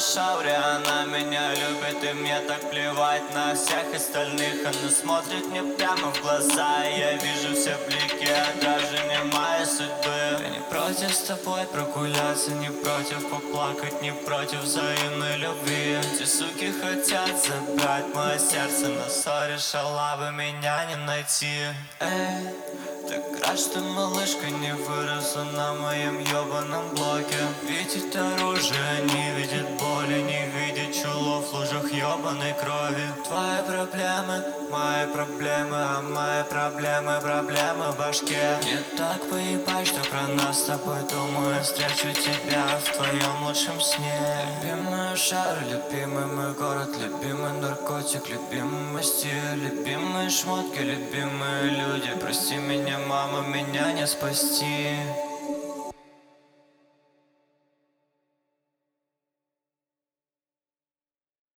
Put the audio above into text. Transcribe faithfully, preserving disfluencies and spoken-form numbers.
шауре, она меня любит, и мне так плевать на всех остальных. Она смотрит мне прямо в глаза, и я вижу все блики отражения моей судьбы. Я не против с тобой прогуляться, не против поплакать, не против взаимной любви. Эти суки хотят забрать мое сердце, но сори, шалавы, меня не найти. Эй, так рад, что малышка не выросла на моем ёбаном блоке. Видит оружие, не видит боли, не видит чулов в лужах ёбаной крови. Твои проблемы, мои проблемы, а мои проблемы, проблемы в башке. Мне так поебать, что про нас с тобой думаю. Встречу тебя в твоем лучшем сне. Любимый шар, любимый мой город, любимый наркотик, любимый мой стиль, любимые шмотки, любимые люди. Прости меня, мама, меня не спасти.